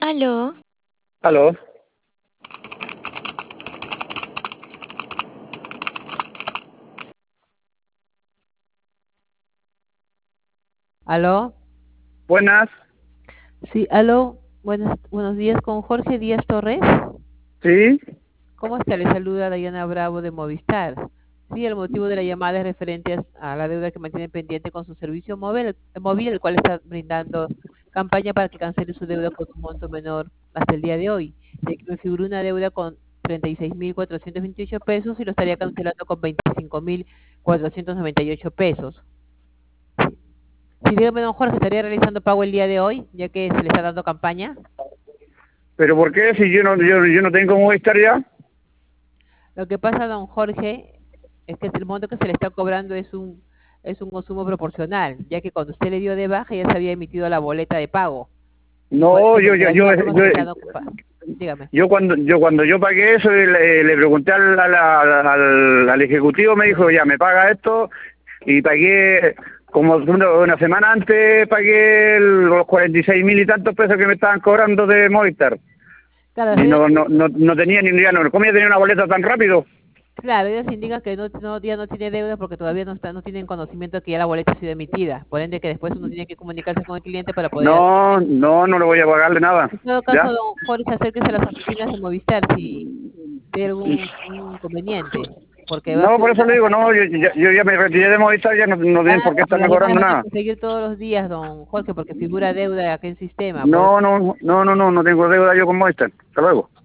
Aló, Aló, ¿Aló? buenas, Sí, aló. Buenos días con Jorge Díaz Torres. sí, ¿Cómo está? Le saluda Dayana Bravo de Movistar. Sí, el motivo de la llamada es referente a la deuda que mantiene pendiente con su servicio móvil, el cual está brindando campaña para que cancele su deuda con un monto menor hasta el día de hoy. Ya que me figura una deuda con 36.428 pesos y lo estaría cancelando con 25.498 pesos. Sí, dígame, don Jorge, ¿estaría realizando pago el día de hoy, ya que se le está dando campaña? pero ¿por qué si yo no tengo Movistar ya? Lo que pasa, don Jorge, es que el monto que se le está cobrando es un consumo proporcional, ya que cuando usted le dio de baja ya se había emitido la boleta de pago. Y por No, eso de la misma forma se le está dando dígame. cuando yo pagué eso, le pregunté al ejecutivo, me dijo, ya, me paga esto, y pagué, como una semana antes, pagué los 46.000 y tantos pesos que me estaban cobrando de Movistar. Claro, Y no tenía ni idea, ¿cómo ya tenía una boleta tan rápido? claro, ellos indican que ya no tiene deuda porque todavía no tienen conocimiento de que ya la boleta ha sido emitida. Por ende, que después uno tiene que comunicarse con el cliente para poder hacer. No le voy a pagarle nada, En todo caso, ¿ya? don Jorge, acérquese a las oficinas de Movistar si hay algún inconveniente, porque va a No, ser por eso le digo, no, yo ya me retiré de Movistar, ya no tienen por qué pero estarme además cobrando van a nada. conseguir todos los días, don Jorge, porque figura deuda aquí en sistema. Por eso No tengo deuda yo con Movistar. Hasta luego.